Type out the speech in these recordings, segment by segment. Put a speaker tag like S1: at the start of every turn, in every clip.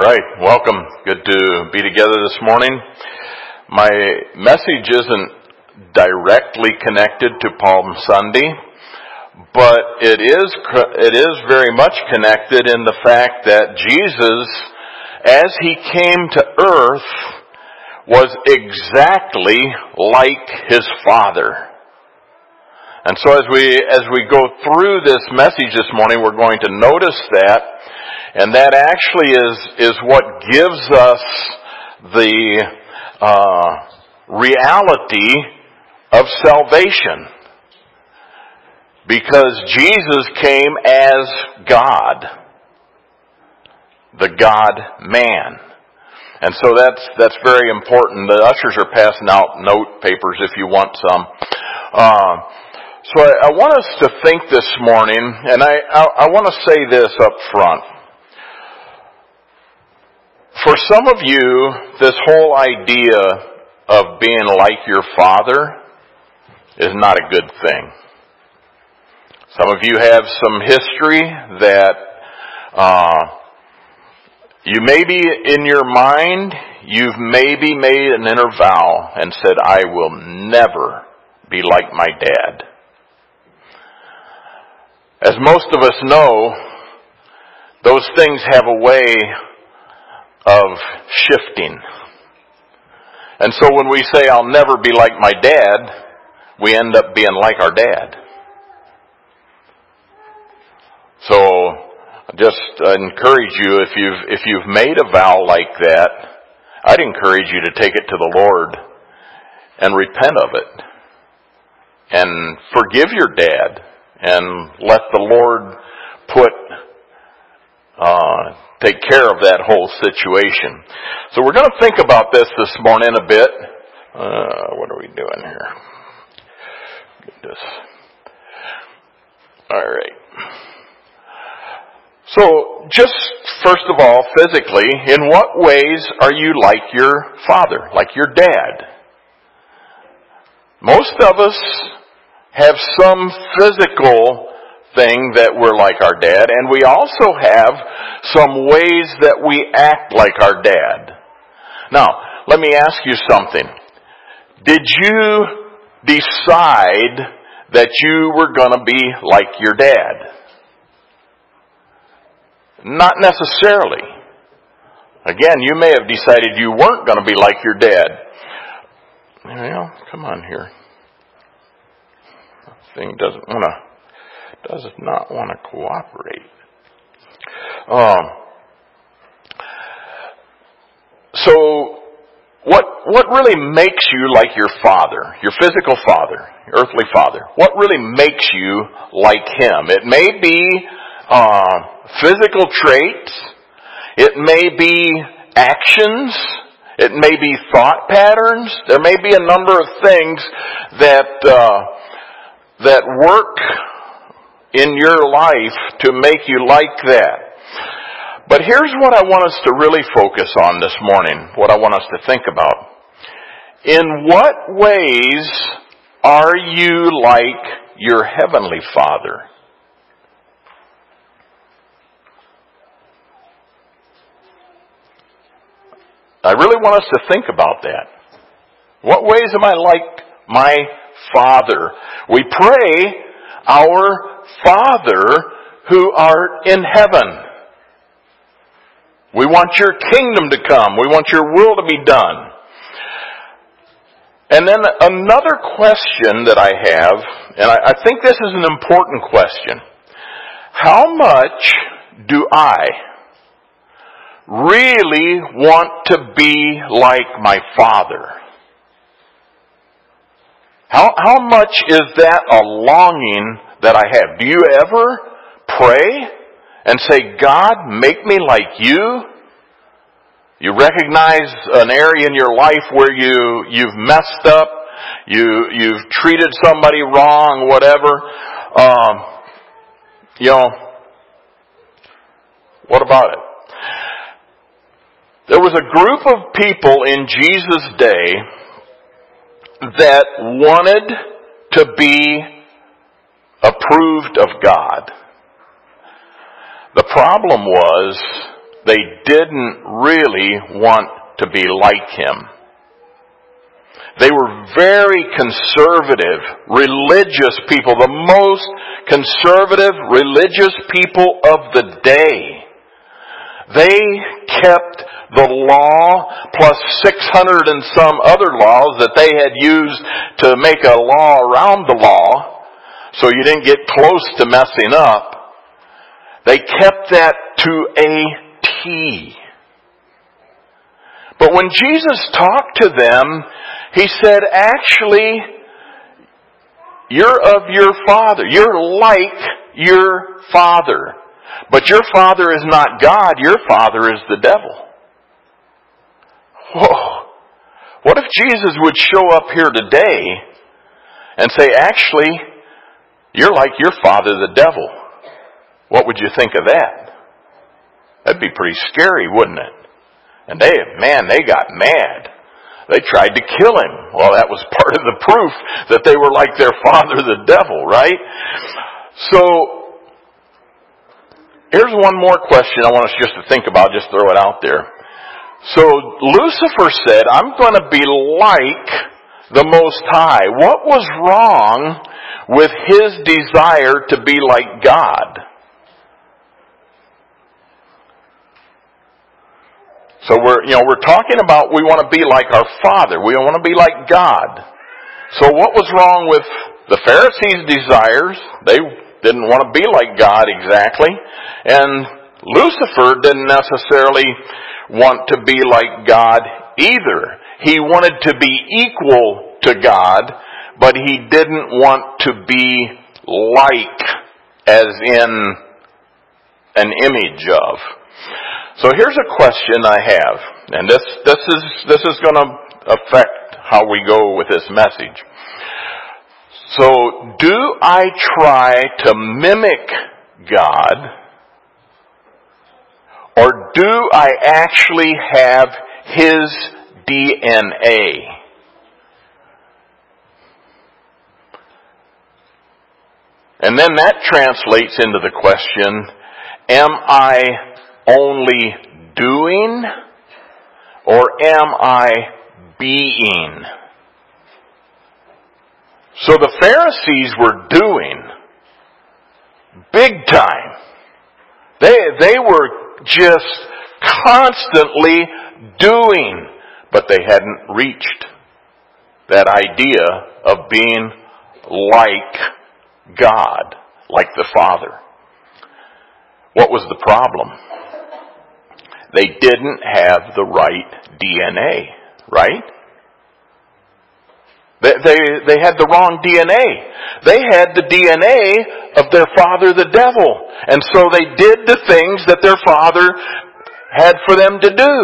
S1: right, welcome. Good to be together this morning. My message isn't directly connected to Palm Sunday, but it is very much connected in the fact that Jesus, as he came to earth, was exactly like his Father. And so as we go through this message this morning, we're going to notice that. And that actually is what gives us the reality of salvation. Because Jesus came as God, the God-man. And so that's very important. The ushers are passing out note papers if you want some. So I want us to think this morning, and I want to say this up front. For some of you, this whole idea of being like your father is not a good thing. Some of you have some history that you maybe in your mind, you've maybe made an inner vow and said, I will never be like my dad. As most of us know, those things have a way of shifting. And so when we say, I'll never be like my dad, we end up being like our dad. So I just encourage you, if you've made a vow like that, I'd encourage you to take it to the Lord and repent of it. And forgive your dad and let the Lord take care of that whole situation. So we're going to think about this morning a bit. What are we doing here? Goodness. All right. So just first of all, physically, in what ways are you like your father, like your dad? Most of us have some physical thing that we're like our dad, and we also have some ways that we act like our dad. Now, let me ask you something. Did you decide that you were going to be like your dad? Not necessarily. Again, you may have decided you weren't going to be like your dad. Well, come on here. This thing does not want to cooperate. So, what really makes you like your father, your physical father, your earthly father? What really makes you like him? It may be physical traits. It may be actions. It may be thought patterns. There may be a number of things that work in your life to make you like that. But here's what I want us to really focus on this morning, what I want us to think about. In what ways are you like your heavenly Father? I really want us to think about that. What ways am I like my Father? We pray, Our Father who art in heaven. We want your kingdom to come. We want your will to be done. And then another question that I have, and I think this is an important question. How much do I really want to be like my Father? How much is that a longing that I have? Do you ever pray and say, God, make me like you? You recognize an area in your life where you've messed up, you've treated somebody wrong, whatever. What about it? There was a group of people in Jesus' day that wanted to be approved of God. The problem was they didn't really want to be like him. They were very conservative, religious people, the most conservative, religious people of the day. They kept the law plus 600 and some other laws that they had used to make a law around the law, so you didn't get close to messing up. They kept that to a T. But when Jesus talked to them, he said, actually, you're of your father. You're like your father. But your father is not God. Your father is the devil. Whoa. What if Jesus would show up here today and say, actually, you're like your father, the devil? What would you think of that? That'd be pretty scary, wouldn't it? And they got mad. They tried to kill him. Well, that was part of the proof that they were like their father, the devil, right? So, here's one more question I want us just to think about, just throw it out there. So, Lucifer said, I'm going to be like the Most High. What was wrong with his desire to be like God? So we're talking about we want to be like our Father. We want to be like God. So what was wrong with the Pharisees' desires? They didn't want to be like God exactly. And Lucifer didn't necessarily want to be like God either. He wanted to be equal to God, but he didn't want to be like, as in an image of. So here's a question I have, and this is going to affect how we go with this message. So, do I try to mimic God, or do I actually have his DNA? And then that translates into the question, am I only doing, or am I being? So the Pharisees were doing big time. They were just constantly doing, but they hadn't reached that idea of being like God, like the Father. What was the problem? They didn't have the right DNA, right? They had the wrong DNA. They had the DNA of their father, the devil. And so they did the things that their father had for them to do.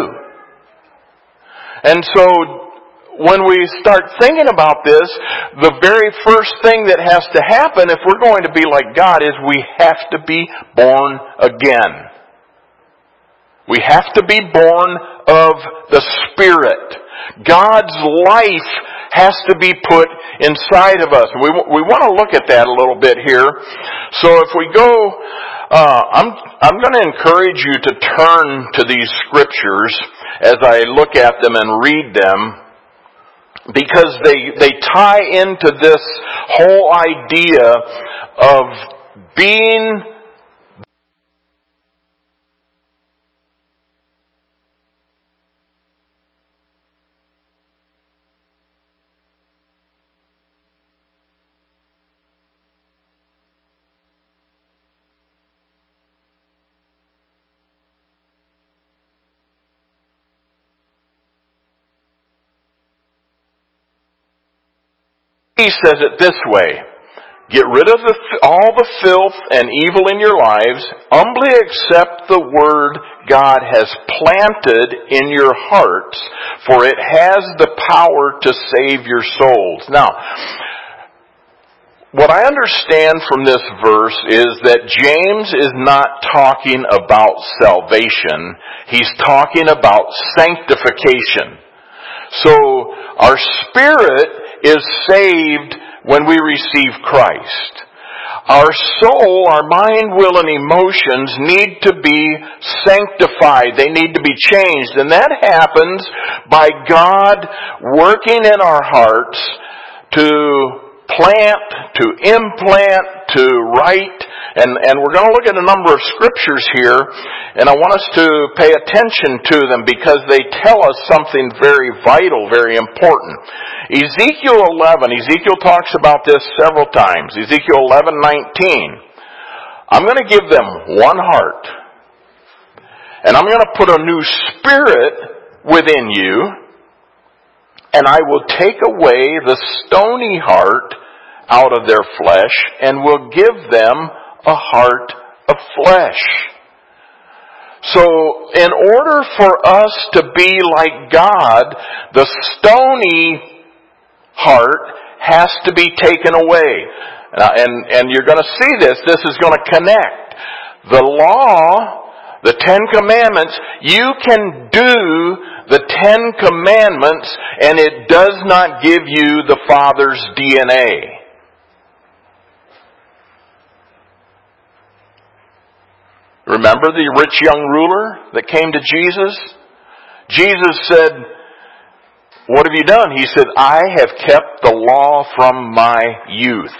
S1: And so when we start thinking about this, the very first thing that has to happen if we're going to be like God is we have to be born again. We have to be born of the Spirit. God's life has to be put inside of us. We want to look at that a little bit here. So if we go, I'm going to encourage you to turn to these scriptures as I look at them and read them, because they tie into this whole idea of being He says it this way: get rid of all the filth and evil in your lives. Humbly accept the word God has planted in your hearts, for it has the power to save your souls. Now, what I understand from this verse is that James is not talking about salvation. He's talking about sanctification. So, our spirit is saved when we receive Christ. Our soul, our mind, will, and emotions need to be sanctified. They need to be changed. And that happens by God working in our hearts to plant, to implant, to write. And we're going to look at a number of scriptures here, and I want us to pay attention to them because they tell us something very vital, very important. Ezekiel talks about this several times. Ezekiel 11:19. I'm going to give them one heart, and I'm going to put a new spirit within you, and I will take away the stony heart out of their flesh, and will give them a heart of flesh. So, in order for us to be like God, the stony heart has to be taken away. And you're going to see this. This is going to connect. The law, the 10 Commandments, you can do the 10 Commandments, and it does not give you the Father's DNA. Remember the rich young ruler that came to Jesus? Jesus said, "What have you done?" He said, "I have kept the law from my youth."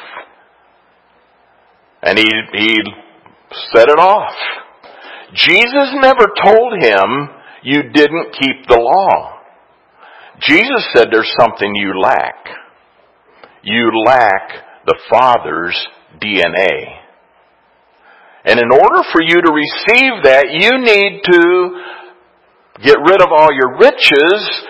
S1: And he set it off. Jesus never told him, "You didn't keep the law." Jesus said, "There's something you lack. You lack the Father's DNA. And in order for you to receive that, you need to get rid of all your riches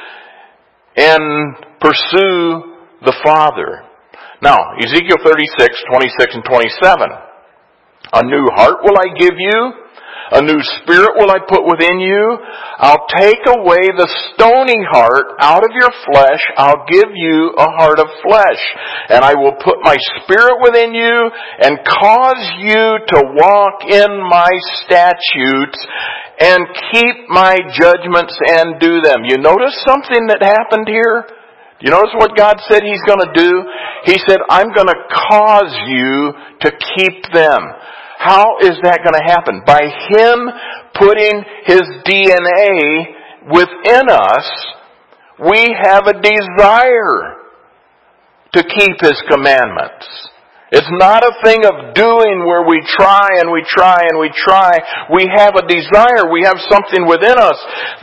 S1: and pursue the Father." Now, Ezekiel 36:26 and 27. "A new heart will I give you. A new spirit will I put within you. I'll take away the stony heart out of your flesh. I'll give you a heart of flesh. And I will put my spirit within you and cause you to walk in my statutes and keep my judgments and do them." You notice something that happened here? You notice what God said He's going to do? He said, "I'm going to cause you to keep them." How is that going to happen? By Him putting His DNA within us, we have a desire to keep His commandments. It's not a thing of doing where we try and we try and we try. We have a desire. We have something within us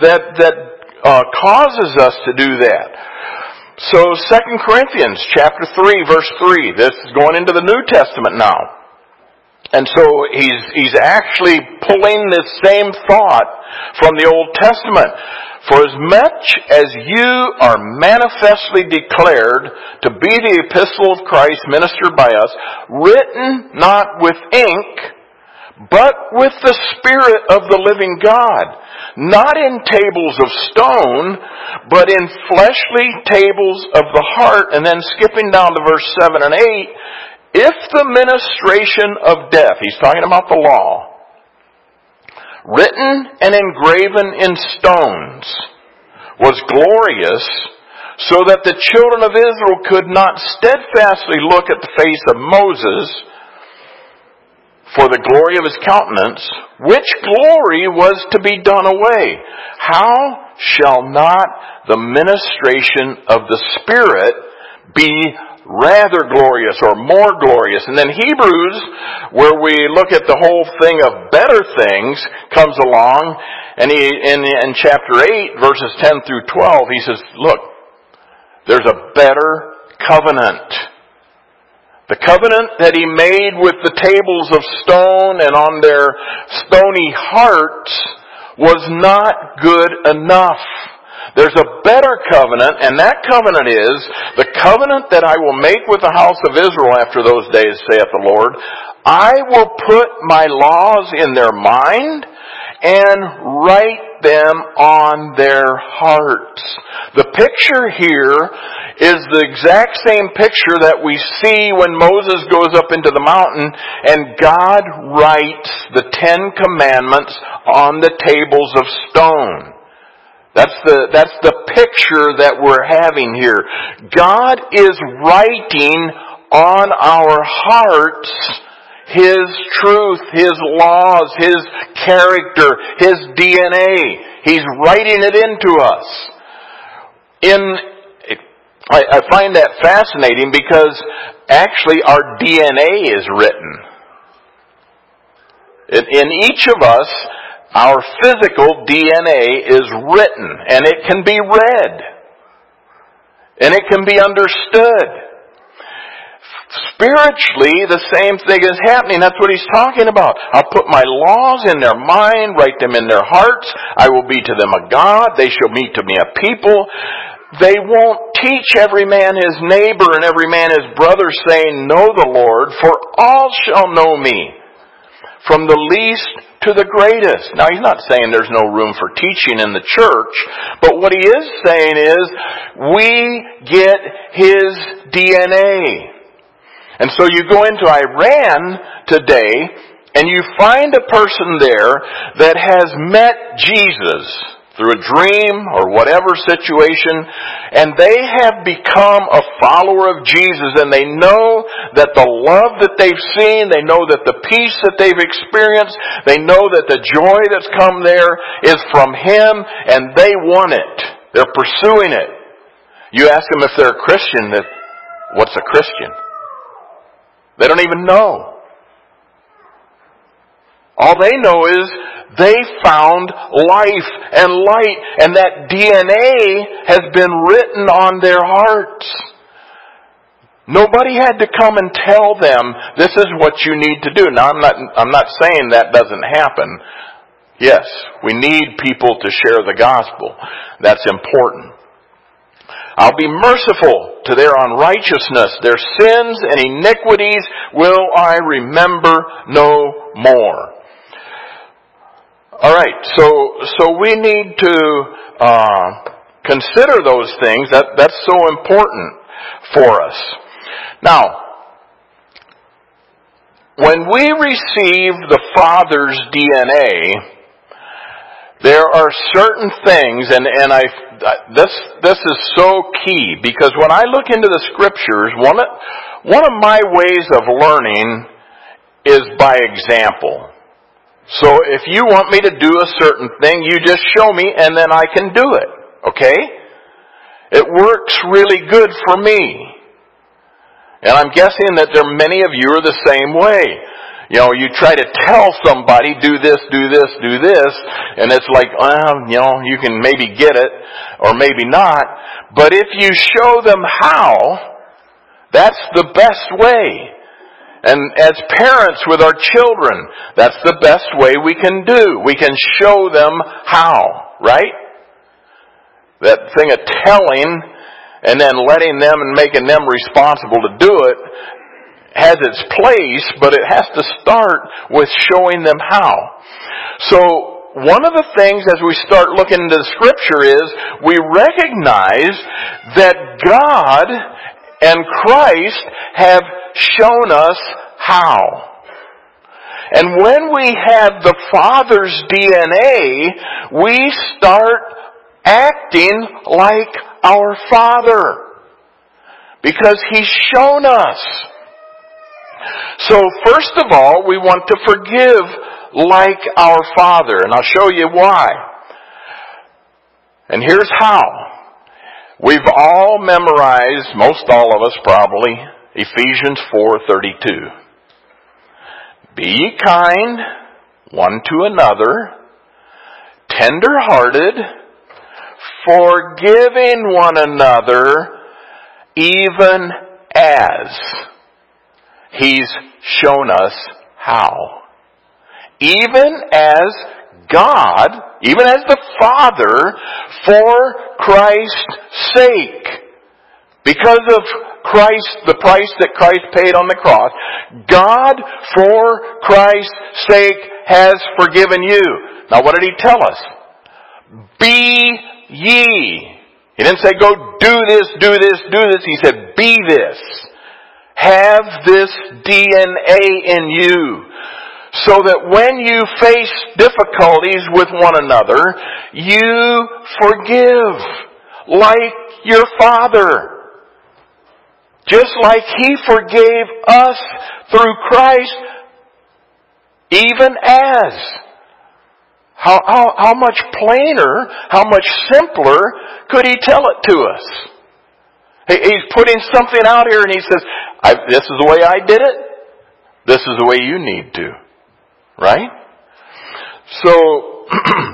S1: that causes us to do that. So 2 Corinthians chapter 3, verse 3. This is going into the New Testament now. And so he's actually pulling this same thought from the Old Testament. "For as much as you are manifestly declared to be the epistle of Christ ministered by us, written not with ink, but with the Spirit of the living God, not in tables of stone, but in fleshly tables of the heart." And then skipping down to verse 7 and 8, "If the ministration of death," he's talking about the law, "written and engraven in stones, was glorious, so that the children of Israel could not steadfastly look at the face of Moses for the glory of his countenance, which glory was to be done away, how shall not the ministration of the Spirit be rather glorious or more glorious?" And then Hebrews, where we look at the whole thing of better things, comes along, and in chapter 8, verses 10 through 12, he says, look, there's a better covenant. The covenant that He made with the tables of stone and on their stony hearts was not good enough. There's a better covenant, and that covenant is the covenant that I will make with the house of Israel after those days, saith the Lord. I will put my laws in their mind and write them on their hearts. The picture here is the exact same picture that we see when Moses goes up into the mountain and God writes the 10 Commandments on the tables of stone. That's the picture that we're having here. God is writing on our hearts His truth, His laws, His character, His DNA. He's writing it into us. I find that fascinating because actually our DNA is written. In each of us, our physical DNA is written, and it can be read. And it can be understood. Spiritually, the same thing is happening. That's what he's talking about. I'll put my laws in their mind, write them in their hearts. I will be to them a God. They shall be to me a people. They won't teach every man his neighbor and every man his brother, saying, know the Lord, for all shall know me, from the least to the greatest. Now, he's not saying there's no room for teaching in the church, but what he is saying is, we get his DNA. And so you go into Iran today, and you find a person there that has met Jesus through a dream or whatever situation, and they have become a follower of Jesus, and they know that the love that they've seen, they know that the peace that they've experienced, they know that the joy that's come there is from Him, and they want it. They're pursuing it. You ask them if they're a Christian, what's a Christian? They don't even know. All they know is they found life and light, and that DNA has been written on their hearts. Nobody had to come and tell them, this is what you need to do. Now, I'm not saying that doesn't happen. Yes, we need people to share the gospel. That's important. I'll be merciful to their unrighteousness. Their sins and iniquities will I remember no more. All right, so we need to consider those things. That's so important for us. Now, when we receive the Father's DNA, there are certain things, and this is so key, because when I look into the Scriptures, one of my ways of learning is by example. So if you want me to do a certain thing, you just show me, and then I can do it. Okay? It works really good for me. And I'm guessing that there are many of you are the same way. You know, you try to tell somebody, do this, do this, do this, and it's like, well, you know, you can maybe get it, or maybe not. But if you show them how, that's the best way. And as parents with our children, that's the best way we can do. We can show them how, right? That thing of telling and then letting them and making them responsible to do it has its place, but it has to start with showing them how. So one of the things as we start looking into the Scripture is we recognize that God and Christ have shown us how. And when we have the Father's DNA, we start acting like our Father, because He's shown us. So first of all, we want to forgive like our Father. And I'll show you why. And here's how. We've all memorized, most all of us probably, Ephesians 4:32. Be ye kind one to another, tender-hearted, forgiving one another, even as He's shown us how. Even as God, even as the Father, for Christ's sake. Because of Christ, the price that Christ paid on the cross, God, for Christ's sake, has forgiven you. Now what did He tell us? Be ye. He didn't say go do this, do this, do this. He said be this. Have this DNA in you, so that when you face difficulties with one another, you forgive like your Father. Just like He forgave us through Christ, Even as. How much plainer, how much simpler could he tell it to us? He's putting something out here and he says, this is the way I did it. This is the way you need to. Right? So,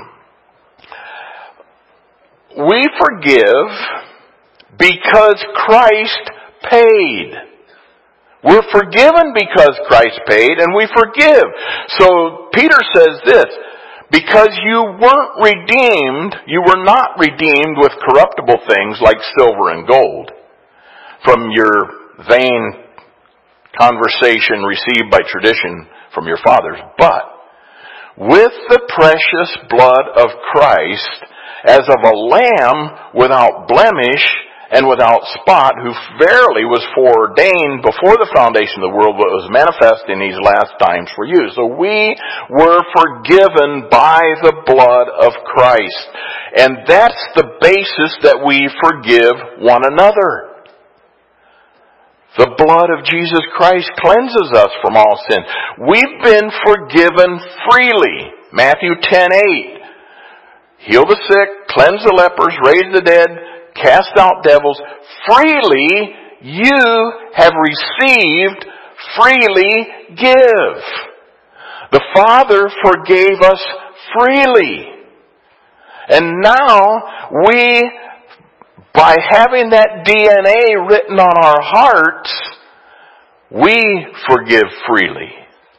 S1: we forgive because Christ paid. We're forgiven because Christ paid, and we forgive. So, Peter says this, because you were not redeemed with corruptible things like silver and gold from your vain conversation received by tradition from your fathers, but with the precious blood of Christ, as of a lamb without blemish and without spot, who verily was foreordained before the foundation of the world, but was manifest in these last times for you. So we were forgiven by the blood of Christ. And that's the basis that we forgive one another. The blood of Jesus Christ cleanses us from all sin. We've been forgiven freely. Matthew 10:8. Heal the sick, cleanse the lepers, raise the dead, cast out devils. Freely you have received, freely give. The Father forgave us freely. And now we, by having that DNA written on our hearts, we forgive freely.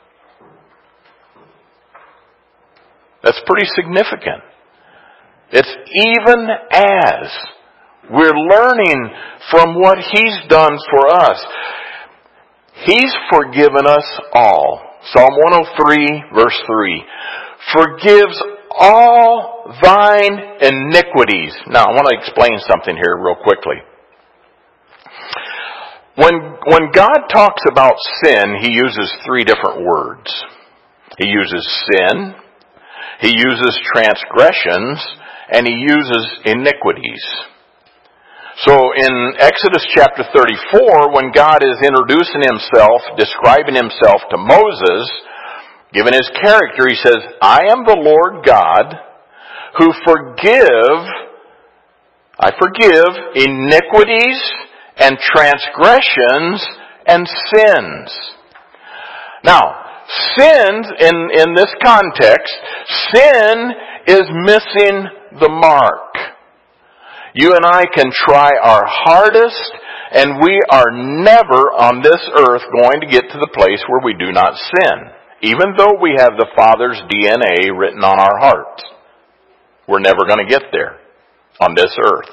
S1: That's pretty significant. It's even as we're learning from what He's done for us. He's forgiven us all. Psalm 103, verse 3. Forgives all thine iniquities. Now, I want to explain something here real quickly. When God talks about sin, He uses three different words. He uses sin, He uses transgressions, and He uses iniquities. So in Exodus chapter 34, when God is introducing Himself, describing Himself to Moses, given His character, He says, I am the Lord God who I forgive iniquities and transgressions and sins. Now, sins, in this context, sin is missing the mark. You and I can try our hardest, and we are never on this earth going to get to the place where we do not sin. Even though we have the Father's DNA written on our hearts. We're never going to get there on this earth.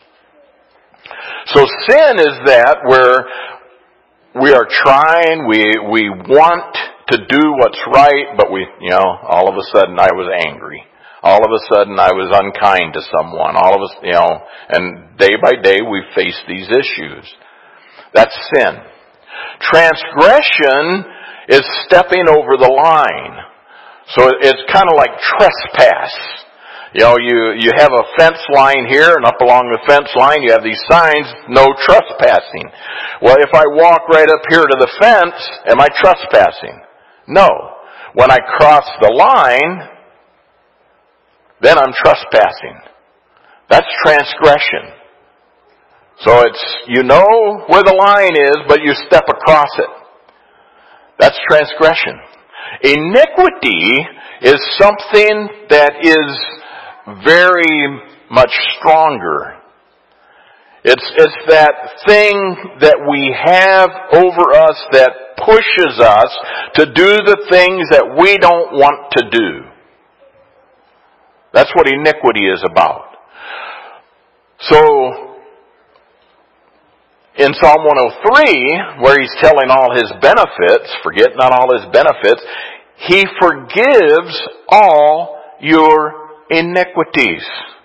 S1: So sin is that where we are trying, we want to do what's right, but all of a sudden I was angry. All of a sudden I was unkind to someone. All of us, and day by day we face these issues. That's sin. Transgression is stepping over the line. So it's kind of like trespass. You have a fence line here, and up along the fence line you have these signs, no trespassing. Well, if I walk right up here to the fence, am I trespassing? No. When I cross the line, then I'm trespassing. That's transgression. So it's, where the line is, but you step across it. That's transgression. Iniquity is something that is very much stronger. It's that thing that we have over us that pushes us to do the things that we don't want to do. That's what iniquity is about. So, in Psalm 103, where He's telling all His benefits, forget not all His benefits, He forgives all your iniquities.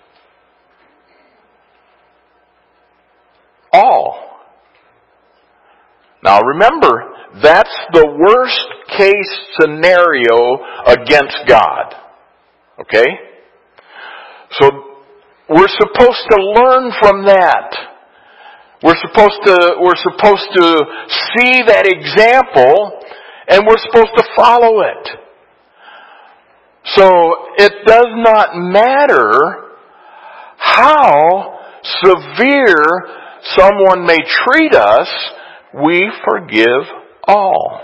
S1: All. Now remember, that's the worst case scenario against God. Okay? So, we're supposed to learn from that. We're supposed to see that example, and we're supposed to follow it. So it does not matter how severe someone may treat us, we forgive all.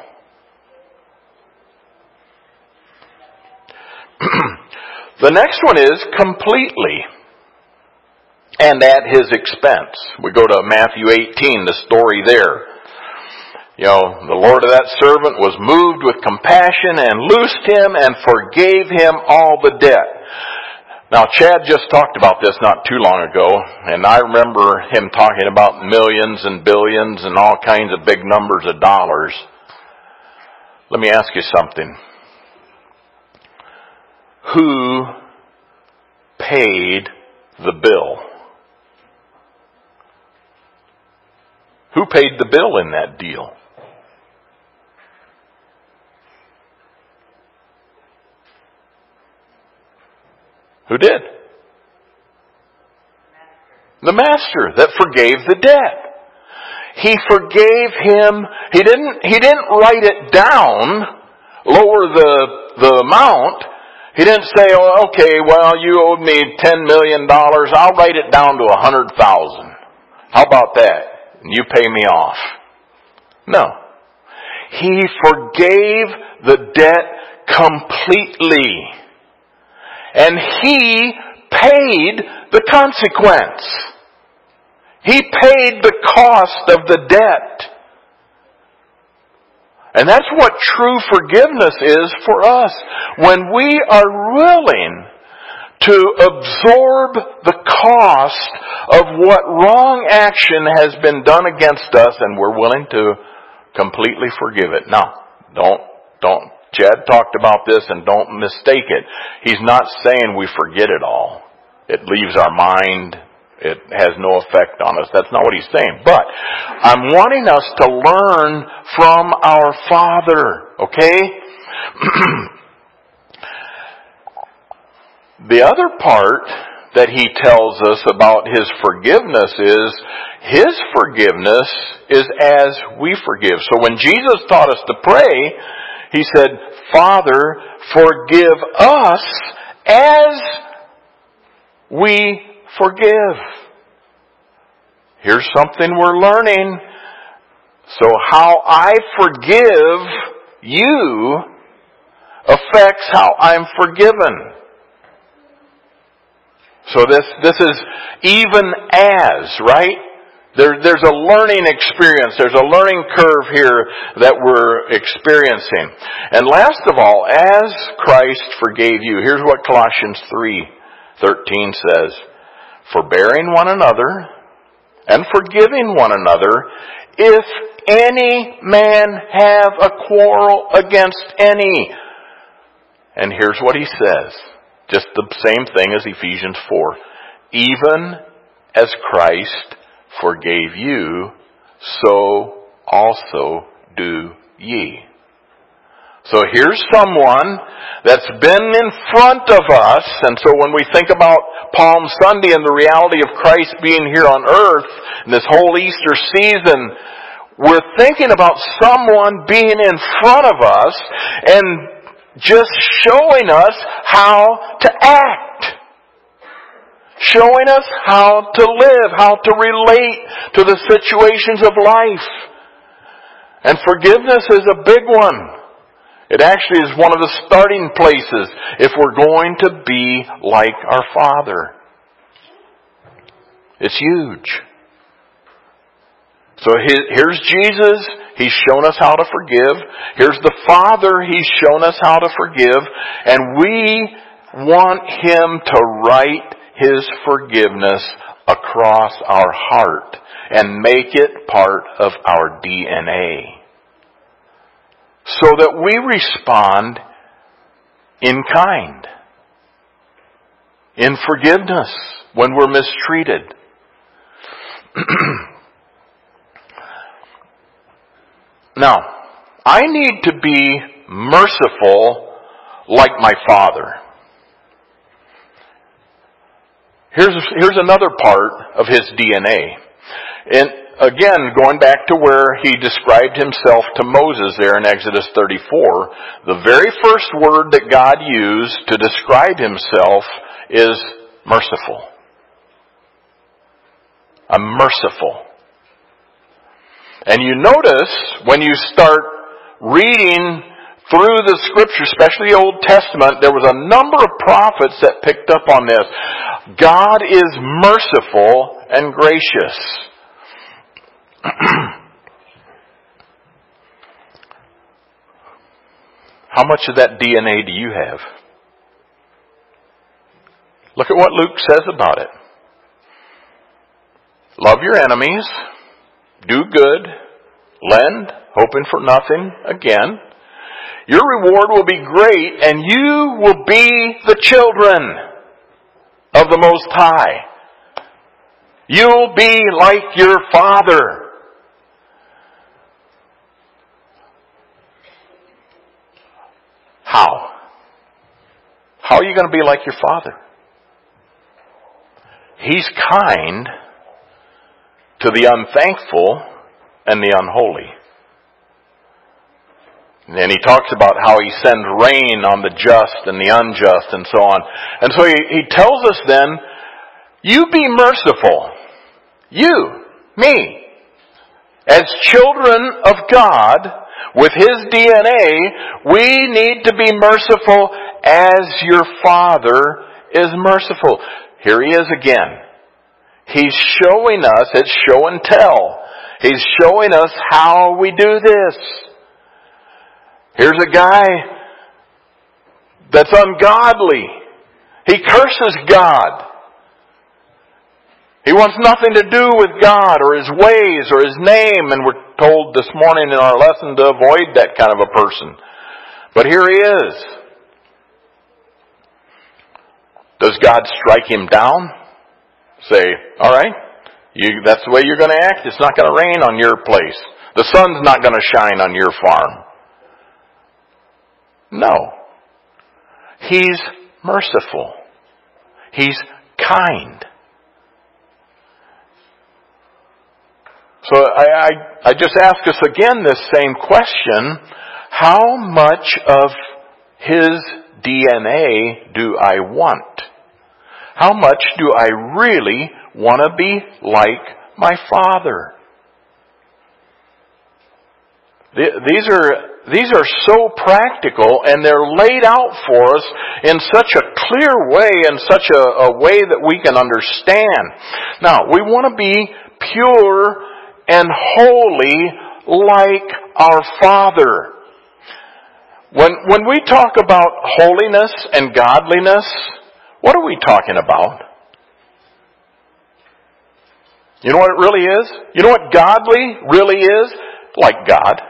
S1: The next one is completely, and at His expense. We go to Matthew 18, the story there. The Lord of that servant was moved with compassion and loosed him and forgave him all the debt. Now, Chad just talked about this not too long ago, and I remember him talking about millions and billions and all kinds of big numbers of dollars. Let me ask you something. Who paid the bill? Who paid the bill in that deal? Who did? The master that forgave the debt. He forgave him. He didn't write it down, lower the amount. He didn't say, "Oh, okay, well, you owed me $10 million. I'll write it down to 100,000. How about that? And you pay me off." No. He forgave the debt completely. And He paid the consequence. He paid the cost of the debt. And that's what true forgiveness is for us. When we are willing to absorb the cost of what wrong action has been done against us, and we're willing to completely forgive it. Now, don't. Chad talked about this, and don't mistake it. He's not saying we forget it all. It leaves our mind. It has no effect on us. That's not what he's saying. But I'm wanting us to learn from our Father, okay? The other part that He tells us about His forgiveness is His forgiveness is as we forgive. So when Jesus taught us to pray, He said, "Father, forgive us as we forgive." Here's something we're learning. So how I forgive you affects how I'm forgiven. So this is even as, right? There's a learning experience. There's a learning curve here that we're experiencing. And last of all, as Christ forgave you, here's what Colossians 3:13 says. "Forbearing one another and forgiving one another, if any man have a quarrel against any." And here's what he says. Just the same thing as Ephesians 4. "Even as Christ forgave you, so also do ye." So here's someone that's been in front of us, and so when we think about Palm Sunday and the reality of Christ being here on earth, and this whole Easter season, we're thinking about someone being in front of us and just showing us how to act. Showing us how to live, how to relate to the situations of life. And forgiveness is a big one. It actually is one of the starting places if we're going to be like our Father. It's huge. So here's Jesus. He's shown us how to forgive. Here's the Father. He's shown us how to forgive. And we want Him to write His forgiveness across our heart and make it part of our DNA. So that we respond in kind, in forgiveness when we're mistreated. Now, I need to be merciful like my Father. Here's another part of His DNA. And again, going back to where he described himself to Moses there in Exodus 34, the very first word that God used to describe himself is merciful. I'm merciful. And you notice when you start reading through the Scripture, especially the Old Testament, there was a number of prophets that picked up on this. God is merciful and gracious. How much of that DNA do you have? Look at what Luke says about it. Love your enemies, do good, lend, hoping for nothing again. Your reward will be great, and you will be the children of the Most High. You'll be like your Father. How? How are you going to be like your Father? He's kind to the unthankful and the unholy. And he talks about how he sends rain on the just and the unjust and so on. And so he tells us then, you be merciful. You, me. As children of God, with His DNA, we need to be merciful as your Father is merciful. Here he is again. He's showing us, it's show and tell. He's showing us how we do this. Here's a guy that's ungodly. He curses God. He wants nothing to do with God or His ways or His name. And we're told this morning in our lesson to avoid that kind of a person. But here he is. Does God strike him down? Say, all right, that's the way you're going to act. It's not going to rain on your place. The sun's not going to shine on your farm. No. He's merciful. He's kind. So I just ask us again this same question. How much of His DNA do I want? How much do I really want to be like my Father? These are so practical, and they're laid out for us in such a clear way, in such a way that we can understand. Now, we want to be pure and holy like our Father. When we talk about holiness and godliness, what are we talking about? You know what it really is? You know what godly really is? Like God.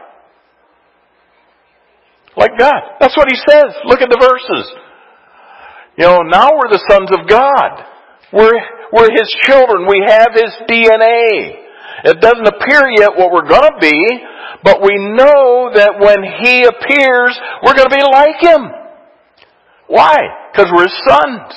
S1: Like God. That's what he says. Look at the verses. You know, now we're the sons of God. We're His children. We have His DNA. It doesn't appear yet what we're going to be, but we know that when He appears, we're going to be like Him. Why? Because we're His sons.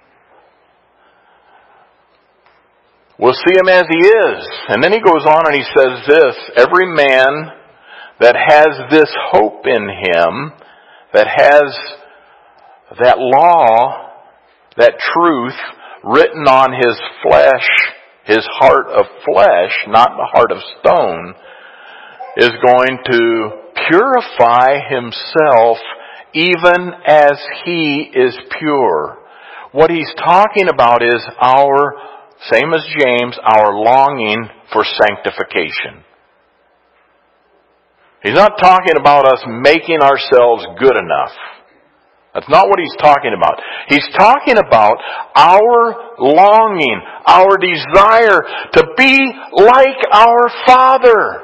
S1: We'll see Him as He is. And then he goes on and he says this, every man that has this hope in him, that has that law, that truth written on his flesh, his heart of flesh, not the heart of stone, is going to purify himself even as he is pure. What he's talking about is same as James, our longing for sanctification. He's not talking about us making ourselves good enough. That's not what he's talking about. He's talking about our longing, our desire to be like our Father.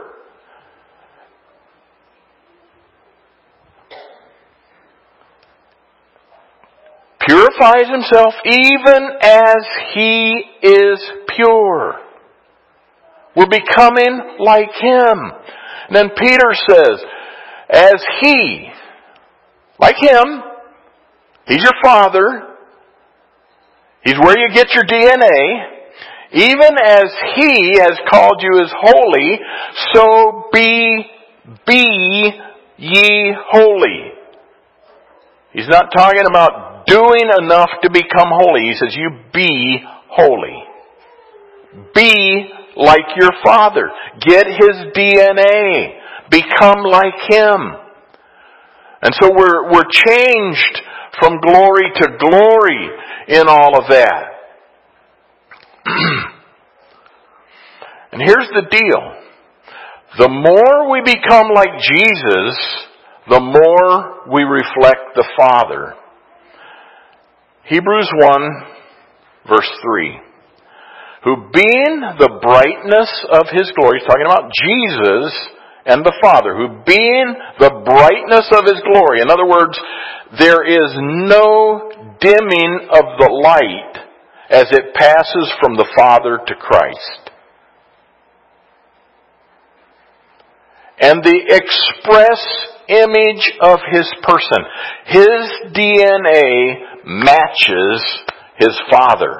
S1: Purifies himself even as he is pure. We're becoming like him. And then Peter says, as he, like him, he's your Father. He's where you get your DNA. Even as He has called you as holy, so be ye holy. He's not talking about doing enough to become holy. He says, you be holy. Be like your Father. Get His DNA. Become like Him. And so we're changed from glory to glory in all of that. And here's the deal. The more we become like Jesus, the more we reflect the Father. Hebrews 1, verse 3. Who being the brightness of His glory, he's talking about Jesus and the Father, who being the brightness of His glory. In other words, there is no dimming of the light as it passes from the Father to Christ. And the express image of His person. His DNA matches His Father.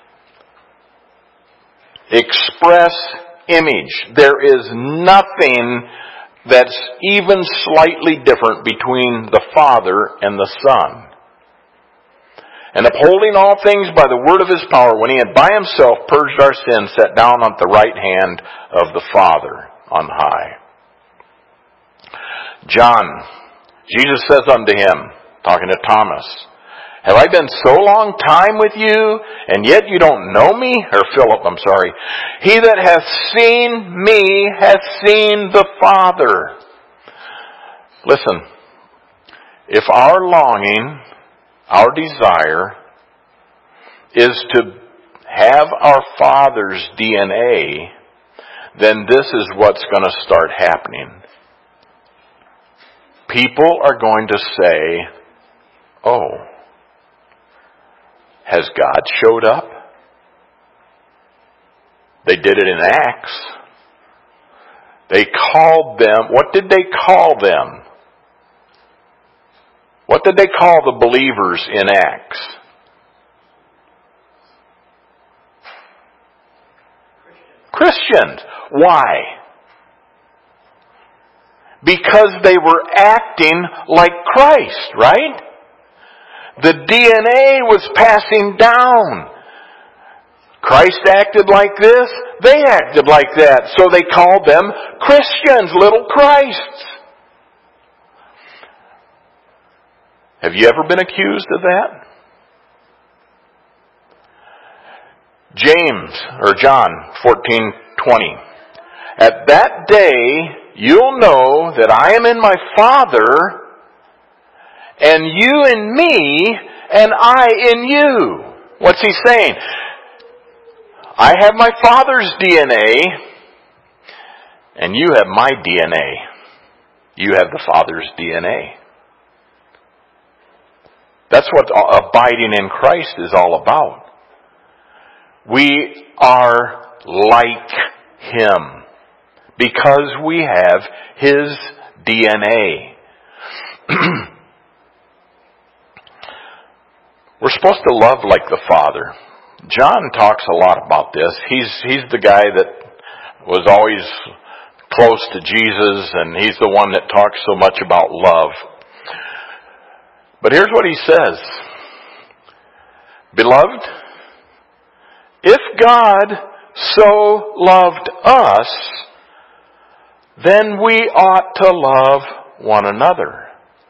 S1: Express image. There is nothing that's even slightly different between the Father and the Son. And upholding all things by the word of His power, when He had by Himself purged our sins, sat down at the right hand of the Father on high. John, Jesus says unto him, talking to Thomas, have I been so long time with you, and yet you don't know me? Or Philip, I'm sorry. He that hath seen me hath seen the Father. Listen, if our longing, our desire, is to have our Father's DNA, then this is what's going to start happening. People are going to say, oh, has God showed up? They did it in Acts. They called them, what did they call them? What did they call the believers in Acts? Christians. Why? Because they were acting like Christ, right? The DNA was passing down. Christ acted like this, they acted like that. So they called them Christians, little Christs. Have you ever been accused of that? James, or John 14:20. At that day you'll know that I am in my Father, and you in me, and I in you. What's he saying? I have my Father's DNA, and you have my DNA. You have the Father's DNA. That's what abiding in Christ is all about. We are like Him because we have His DNA. We're supposed to love like the Father. John talks a lot about this. He's the guy that was always close to Jesus, and he's the one that talks so much about love. But here's what he says. Beloved, if God so loved us, then we ought to love one another.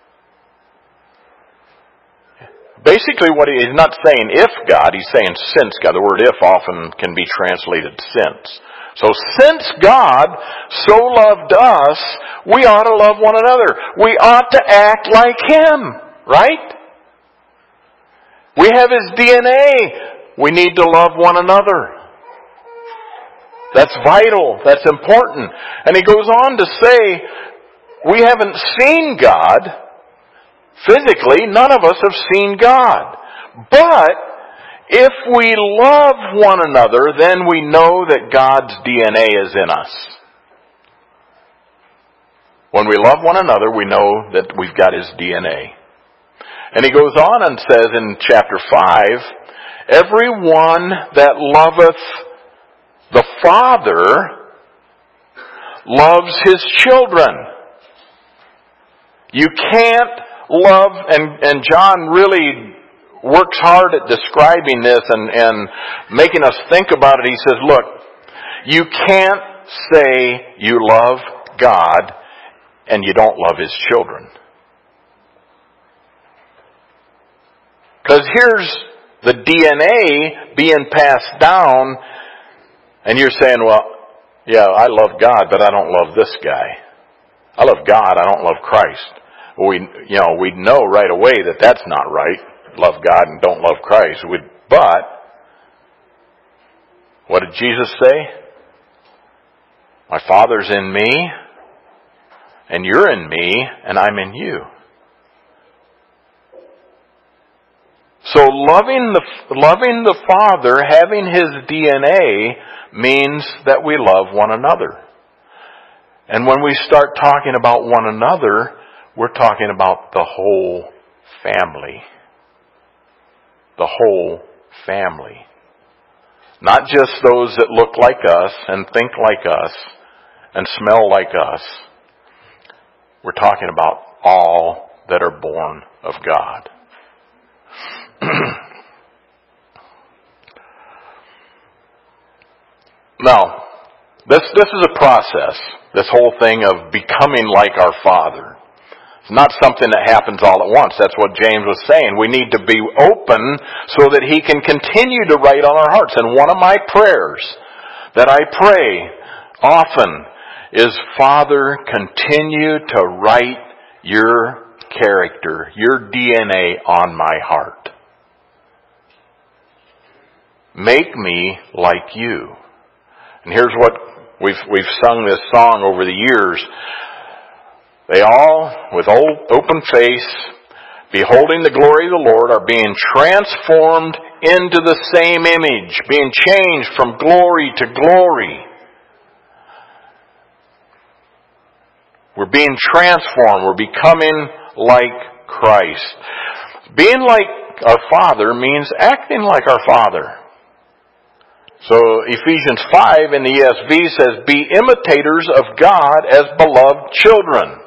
S1: Basically what he's not saying if God, he's saying since God. The word if often can be translated since. So since God so loved us, we ought to love one another. We ought to act like Him, right? We have His DNA. We need to love one another. That's vital. That's important. And he goes on to say, we haven't seen God. Physically, none of us have seen God. But if we love one another, then we know that God's DNA is in us. When we love one another, we know that we've got His DNA. And he goes on and says in chapter 5, everyone that loveth The Father loves His children. You can't love, and John really works hard at describing this and making us think about it. He says, look, you can't say you love God and you don't love His children. Because here's the DNA being passed down, and you're saying, well, yeah, I love God, but I don't love this guy. I love God, I don't love Christ. We know right away that that's not right. Love God and don't love Christ. But what did Jesus say? My Father's in me, and you're in me, and I'm in you. So loving the Father, having His DNA, means that we love one another. And when we start talking about one another, we're talking about the whole family. The whole family. Not just those that look like us and think like us and smell like us. We're talking about all that are born of God. Now, this is a process, this whole thing of becoming like our Father. It's not something that happens all at once. That's what James was saying. We need to be open so that He can continue to write on our hearts. And one of my prayers that I pray often is, Father, continue to write your character, your DNA on my heart. Make me like you. And here's what we've sung this song over the years. They all, with open face, beholding the glory of the Lord, are being transformed into the same image, being changed from glory to glory. We're being transformed. We're becoming like Christ. Being like our Father means acting like our Father. So Ephesians 5 in the ESV says, be imitators of God as beloved children.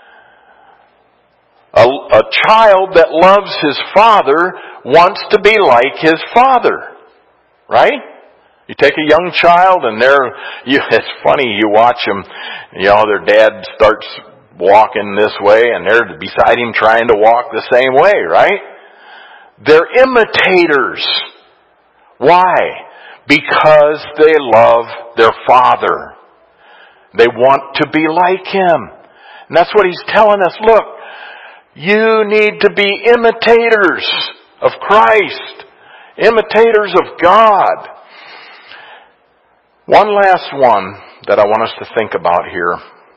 S1: A child that loves his father wants to be like his father. Right? You take a young child and it's funny, you watch them, their dad starts walking this way and they're beside him trying to walk the same way, right? They're imitators. Why? Because they love their father. They want to be like him. And that's what he's telling us. Look, you need to be imitators of Christ. Imitators of God. One last one that I want us to think about here.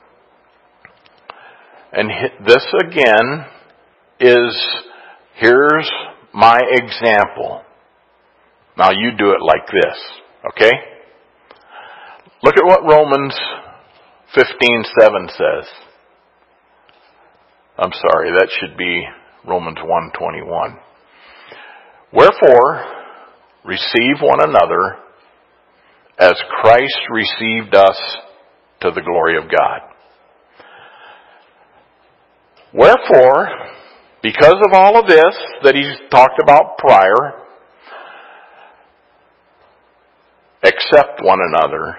S1: And this again is, here's my example. Now you do it like this, okay? Look at what Romans 15:7 says. I'm sorry, that should be Romans 1:21. Wherefore, receive one another as Christ received us to the glory of God. Wherefore, because of all of this that he's talked about prior, accept one another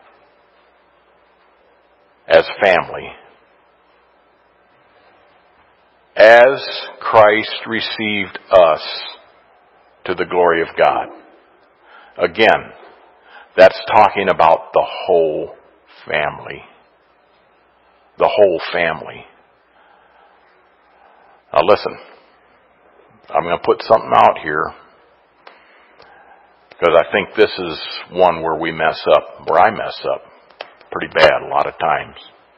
S1: as family, as Christ received us to the glory of God. Again, that's talking about the whole family. The whole family. Now listen, I'm going to put something out here, because I think this is one where we mess up, where I mess up pretty bad a lot of times.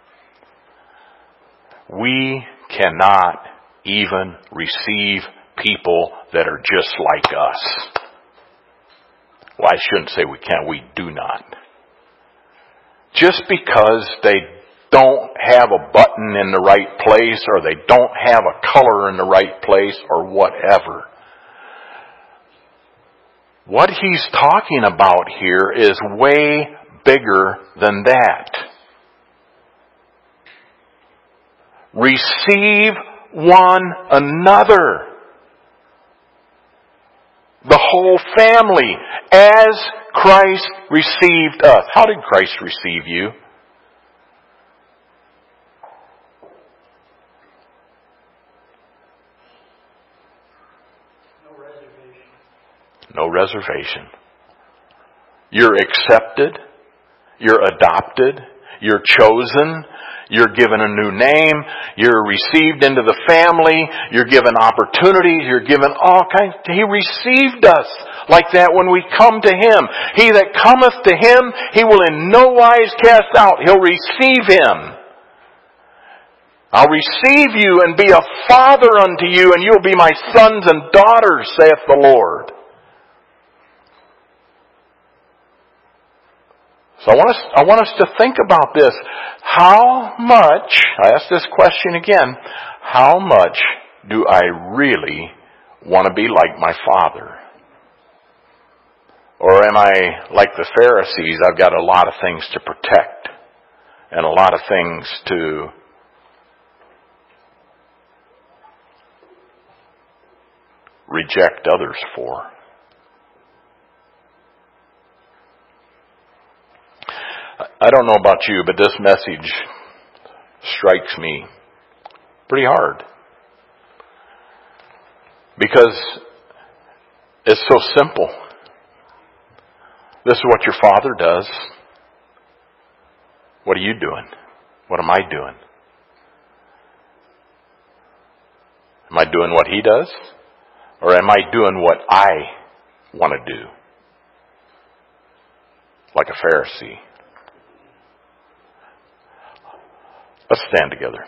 S1: We cannot even receive people that are just like us. Well, I shouldn't say we can't, we do not. Just because they don't have a button in the right place, or they don't have a color in the right place, or whatever. What he's talking about here is way bigger than that. Receive one another. The whole family, as Christ received us. How did Christ receive you? No reservation. You're accepted. You're adopted. You're chosen. You're given a new name. You're received into the family. You're given opportunities. You're given all kinds. He received us like that when we come to Him. He that cometh to Him, He will in no wise cast out. He'll receive him. I'll receive you and be a father unto you, and you'll be my sons and daughters, saith the Lord. So I want us to think about this. How much, I ask this question again, how much do I really want to be like my Father? Or am I like the Pharisees? I've got a lot of things to protect and a lot of things to reject others for. I don't know about you, but this message strikes me pretty hard. Because it's so simple. This is what your Father does. What are you doing? What am I doing? Am I doing what He does? Or am I doing what I want to do? Like a Pharisee. Let's stand together.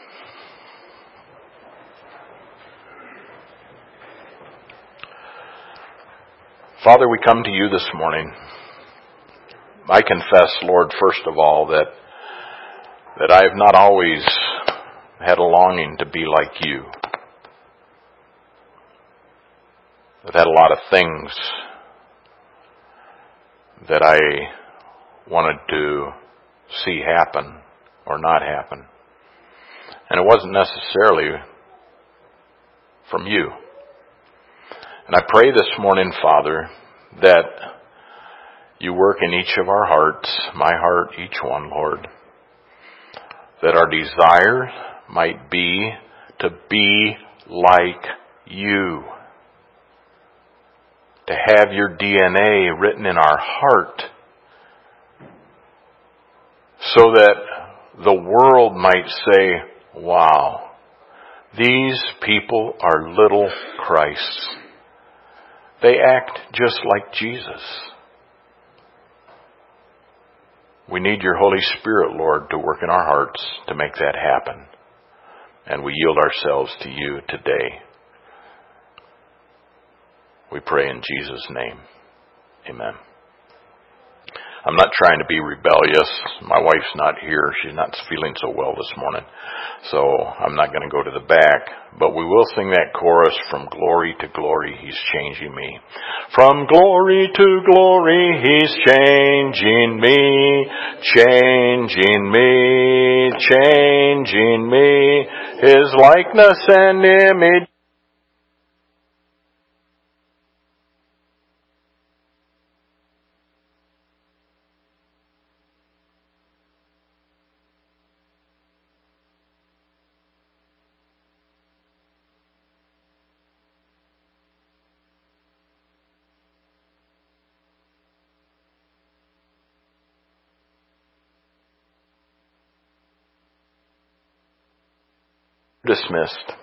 S1: Father, we come to you this morning. I confess, Lord, first of all, that I have not always had a longing to be like you. I've had a lot of things that I wanted to see happen or not happen. And it wasn't necessarily from you. And I pray this morning, Father, that you work in each of our hearts, my heart, each one, Lord, that our desire might be to be like you, to have your DNA written in our heart, so that the world might say, wow, these people are little Christs. They act just like Jesus. We need your Holy Spirit, Lord, to work in our hearts to make that happen. And we yield ourselves to you today. We pray in Jesus' name. Amen. I'm not trying to be rebellious. My wife's not here. She's not feeling so well this morning. So I'm not going to go to the back. But we will sing that chorus, from glory to glory, He's changing me. From glory to glory, He's changing me, changing me, changing me. His likeness and image. Dismissed.